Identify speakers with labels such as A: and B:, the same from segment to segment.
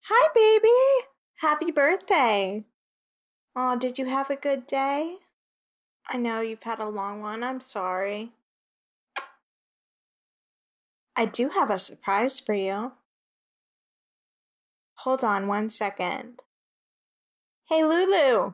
A: Hi, baby. Happy birthday. Oh, did you have a good day? I know you've had a long one. I'm sorry. I do have a surprise for you. Hold on 1 second. Hey, Lulu.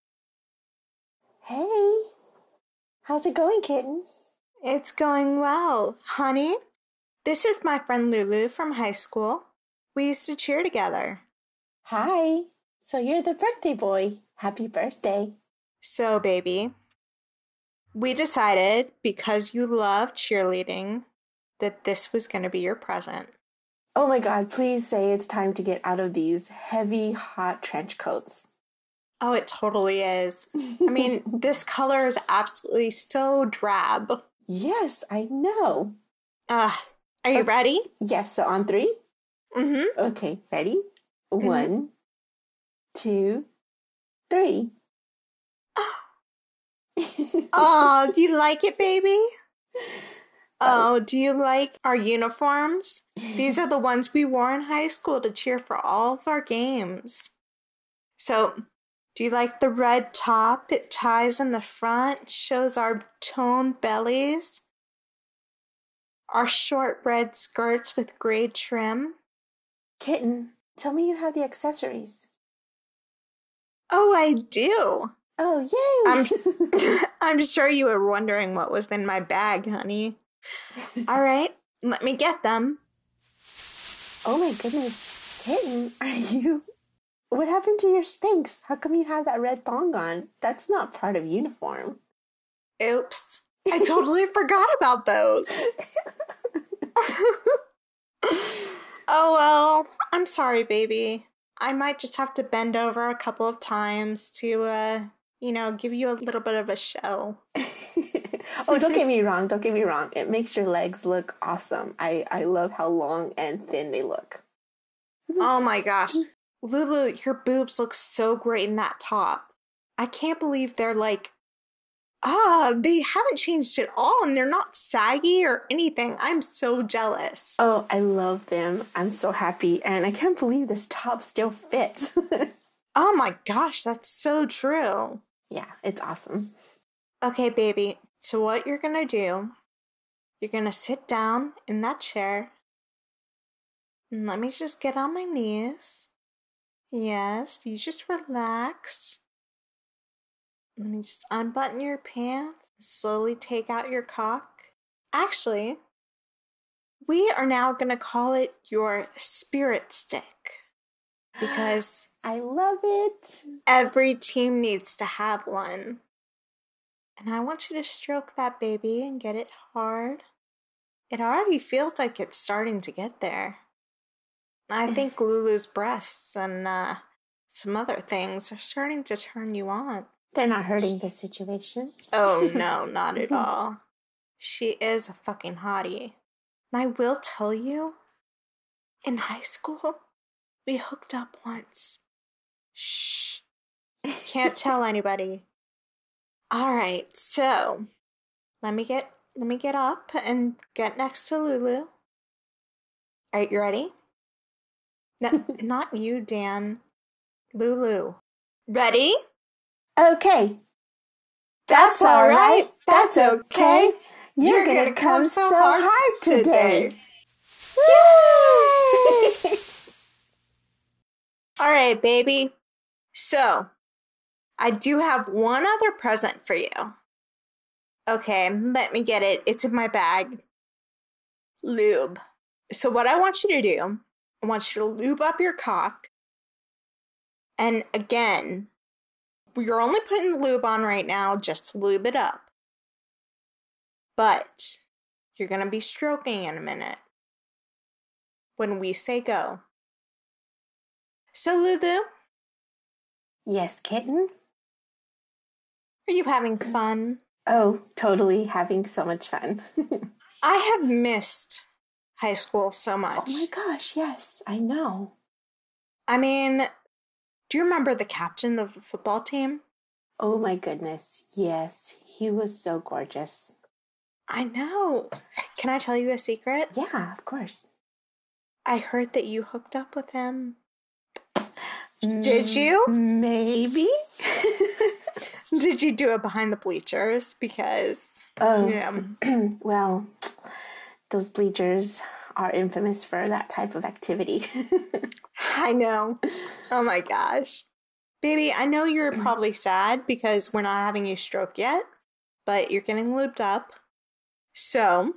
B: Hey, how's it going, kitten?
A: It's going well. Honey, this is my friend Lulu from high school. We used to cheer together.
B: Hi. So you're the birthday boy. Happy birthday.
A: So, baby, we decided because you love cheerleading that this was going to be your present.
B: Oh my God, please say it's time to get out of these heavy, hot trench coats.
A: Oh, it totally is. I mean, this color is absolutely so drab.
B: Yes, I know.
A: Uh, are you
B: Okay,
A: ready?
B: yes, so on three?
A: Mm-hmm.
B: Okay, ready?
A: Mm-hmm.
B: 1, 2, 3.
A: Oh, do you like it, baby?
B: Oh.
A: Oh, do you like our uniforms? These are the ones we wore in high school to cheer for all of our games. So, do you like the red top? It ties in the front, shows our toned bellies, our short red skirts with gray trim.
B: Kitten, tell me you have the accessories.
A: Oh, I do.
B: Oh,
A: I'm
B: yay!
A: I'm sure you were wondering what was in my bag, honey. All right, let me get them.
B: Oh my goodness, kitten, are you? What happened to your Spanx? How come you have that red thong on? That's not part of uniform.
A: Oops. I totally forgot about those. Oh well, I'm sorry, baby. I might just have to bend over a couple of times to give you a little bit of a show.
B: Oh, don't get me wrong. Don't get me wrong. It makes your legs look awesome. I love how long and thin they look.
A: Oh
B: This,
A: my gosh. Lulu, your boobs look so great in that top. I can't believe they're like they haven't changed at all and they're not saggy or anything. I'm so jealous.
B: oh, I love them. I'm so happy. And I can't believe this top still fits.
A: Oh my gosh, that's so true.
B: Yeah, it's awesome.
A: Okay, baby. So what you're gonna do, you're gonna sit down in that chair and let me just get on my knees. Yes, you just relax. Let me just unbutton your pants, slowly take out your cock. Actually, we are now gonna call it your spirit stick because
B: I love it.
A: every team needs to have one. And I want you to stroke that baby and get it hard. It already feels like it's starting to get there. I think Lulu's breasts and some other things are starting to turn you on.
B: They're not hurting the situation.
A: Oh no, not at all. She is a fucking hottie. And I will tell you, in high school, we hooked up once. Shh. Can't tell anybody. All right, so let me get up and get next to Lulu. All right, you ready? No, not you, Dan. Lulu. Ready?
B: Okay,
A: That's
B: that's
A: all
B: all
A: right.
B: right.
A: That's
B: That's
A: okay.
B: okay. You're
A: You're
B: gonna
A: gonna come
B: come
A: so
B: so
A: hard
B: hard
A: today.
B: today.
A: Yay!
B: Woo!
A: All right, baby. So, I do have one other present for you. Okay, let me get it. It's in my bag. Lube. So, what I want you to do, I want you to lube up your cock. And again, you're only putting the lube on right now just to lube it up. But you're going to be stroking in a minute when we say go. So, Lulu,
B: Yes, kitten?
A: are you having fun?
B: Oh, totally having so much fun.
A: I have missed high school so
B: Oh my
A: much.
B: gosh, yes, I know.
A: I mean, do you remember the captain of the football team?
B: Oh my goodness, yes, he was so gorgeous.
A: I know. Can I tell you a secret?
B: Yeah, of course.
A: I heard that you hooked up with him. Did you?
B: Maybe.
A: Did you do it behind the bleachers? Because,
B: Well, those bleachers are infamous for that type of activity.
A: I know. Oh my gosh. Baby, I know you're probably sad because we're not having you stroke yet, but you're getting lubed up. So,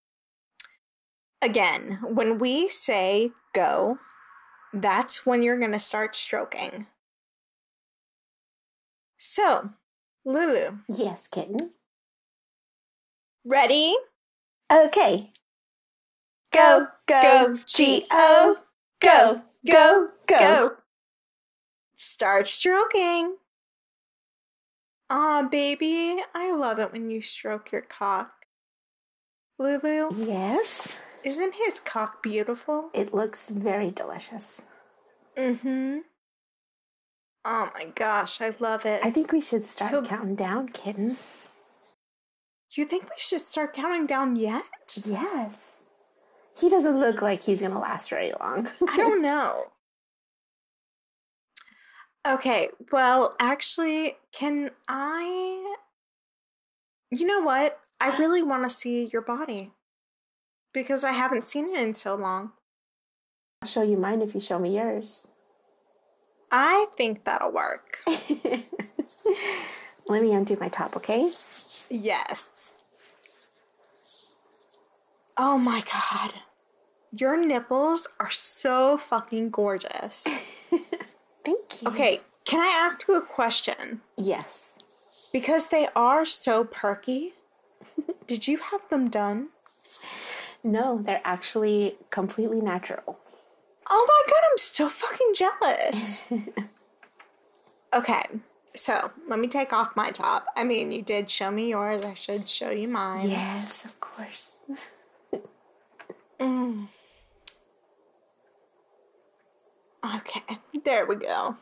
A: again, when we say go, that's when you're going to start stroking. So, Lulu.
B: Yes, kitten.
A: Ready?
B: Okay.
A: Go, go, G-O. Go, go, go. Start stroking. Aw, baby, I love it when you stroke your cock. Lulu,
B: Yes.
A: isn't his cock beautiful?
B: It looks very delicious.
A: Mm-hmm. Oh my gosh, I love it.
B: I think we should start counting down, kitten.
A: You think we should start counting down yet?
B: Yes. He doesn't look like he's going to last very long.
A: I don't know. Okay, well, actually, can I... You know what? I really want to see your body. Because I haven't seen it in so long.
B: I'll show you mine if you show me yours.
A: I think that'll work.
B: Let me undo my top, okay?
A: Yes. Oh my god. Your nipples are so fucking gorgeous.
B: Thank you.
A: Okay, can I ask you a question?
B: Yes.
A: Because they are so perky, did you have them done?
B: No, they're actually completely natural.
A: Oh my god, I'm so fucking jealous. Okay, so let me take off my top. I mean, you did show me yours. I should show you mine.
B: Yes, of course.
A: Okay, there we go.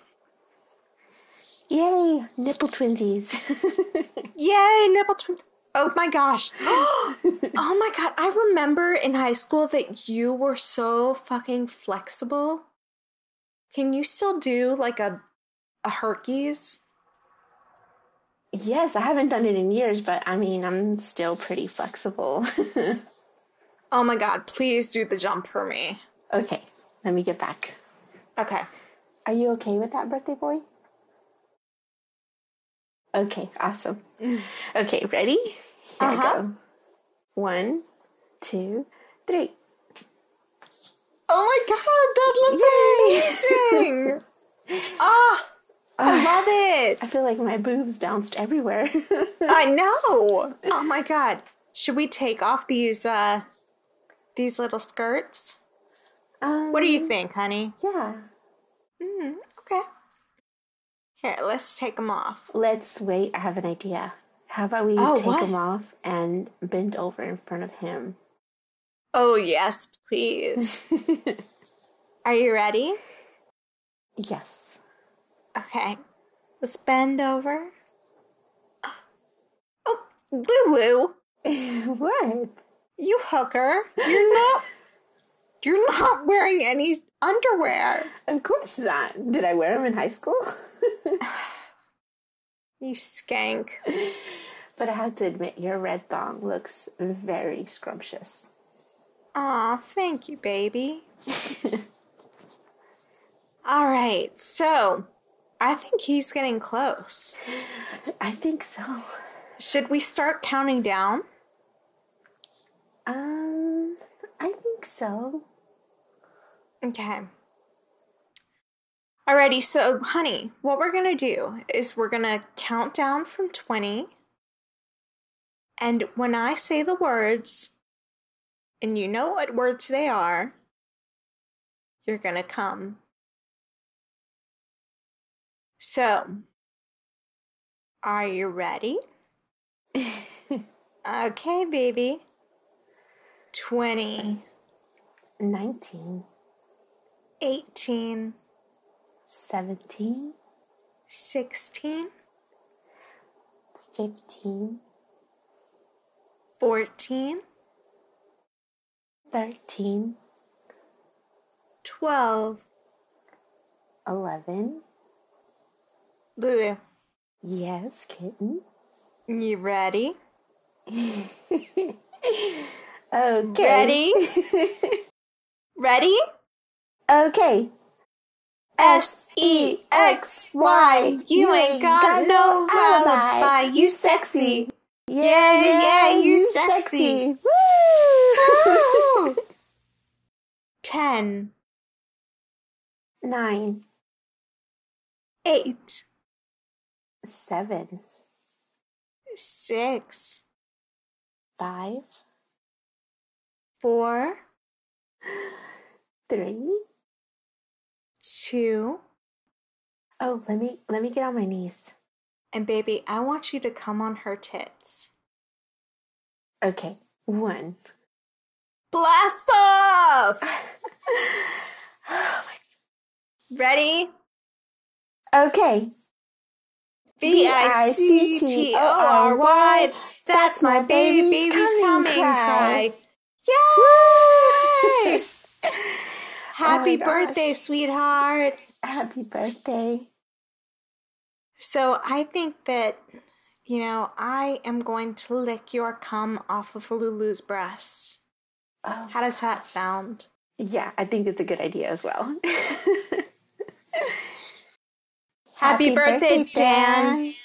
B: Yay, nipple twinsies.
A: Yay, nipple twins. Oh my gosh. Oh my god, I remember in high school that you were so fucking flexible. Can you still do like a Herkies?
B: Yes, I haven't done it in years, but I mean, I'm still pretty flexible.
A: Oh my god, please do the jump for me.
B: Okay, let me get back.
A: Okay.
B: Are you okay with that, birthday boy? Okay, awesome. Okay, ready? Here I go. 1, 2, 3.
A: Oh my god, that looks amazing! I love it!
B: I feel like my boobs bounced everywhere.
A: I know! Oh my god. Should we take off these little skirts? What do you think, honey?
B: Yeah.
A: Okay. Here, let's take them off.
B: Let's wait. I have an idea. How about we take them off and bend over in front of him?
A: Oh, yes, please. Are you ready?
B: Yes.
A: Okay. Let's bend over. Oh, Lulu.
B: What?
A: You hooker. You're not wearing any underwear.
B: Of course not. Did I wear them in high school?
A: You skank.
B: But I have to admit, your red thong looks very scrumptious.
A: Aw, thank you, baby. All right, so I think he's getting close.
B: I think so.
A: Should we start counting down?
B: I think so.
A: Okay. Alrighty, so honey, what we're gonna do is we're gonna count down from 20. And when I say the words, and you know what words they are, you're gonna come. So, are you ready? Okay, baby. 20.
B: 19.
A: 18.
B: 17.
A: 16.
B: 15.
A: 14.
B: 13.
A: 12.
B: 11.
A: Lulu,
B: Yes, kitten.
A: you ready?
B: Okay.
A: Ready?
B: Okay.
A: SEXY. You ain't got no alibi. You sexy. Yeah, you sexy.
B: Woo!
A: 10,
B: 9,
A: 8,
B: 7,
A: 6,
B: 5,
A: 4,
B: 3.
A: 2,
B: Oh, let me get on my knees.
A: and baby, I want you to come on her tits.
B: Okay. 1.
A: Blast off!
B: Oh
A: Ready?
B: Okay.
A: VICTORY. That's my baby's coming cry. Yay! Happy birthday, sweetheart.
B: Happy birthday.
A: So I think that, I am going to lick your cum off of Lulu's breast.
B: Oh,
A: How does that sound?
B: yeah, I think it's a good idea as well.
A: Happy birthday, Dan.